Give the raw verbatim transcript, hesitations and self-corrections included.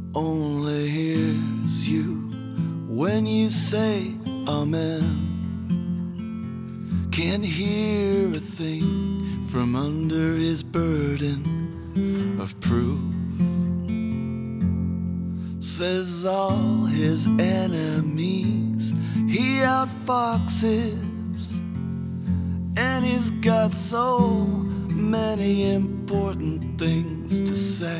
only hears you when you say amen. Can't hear a thing from under his burden of proof. Says all his enemies he outfoxes, and he's got so many important things to say.